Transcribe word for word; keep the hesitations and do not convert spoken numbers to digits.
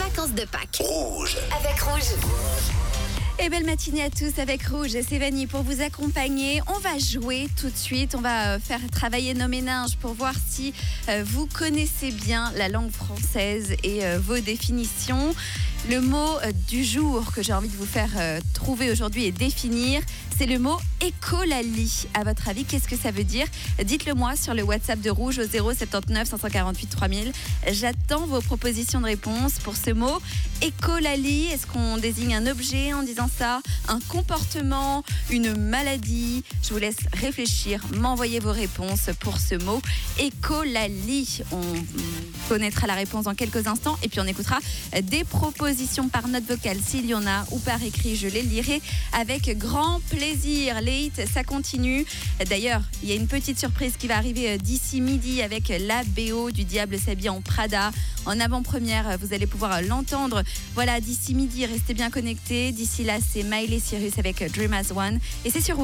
vacances de Pâques. Rouge. Avec Rouge. Et belle matinée à tous avec Rouge, c'est Vanny pour vous accompagner. On va jouer tout de suite, on va faire travailler nos méninges pour voir si euh, vous connaissez bien la langue française et euh, vos définitions. Le mot euh, du jour que j'ai envie de vous faire euh, trouver aujourd'hui et définir, c'est le mot écolalie. À votre avis, qu'est-ce que ça veut dire ? Dites-le moi sur le WhatsApp de Rouge au zéro soixante-neuf cinq cent quarante-huit trois mille. J'attends vos propositions de réponse pour ce mot écolalie. Est-ce qu'on désigne un objet en disant ça, un comportement, une maladie? Je vous laisse réfléchir, m'envoyer vos réponses pour ce mot écolalie. On connaîtra la réponse dans quelques instants et puis on écoutera des propositions par note vocale s'il y en a ou par écrit. Je les lirai avec grand plaisir. Les hits, ça continue. D'ailleurs, il y a une petite surprise qui va arriver d'ici midi avec la B O du Diable s'habille en Prada. En avant-première, vous allez pouvoir l'entendre. Voilà, d'ici midi, restez bien connectés. D'ici là, c'est Miley Cyrus avec Dream As One. Et c'est sur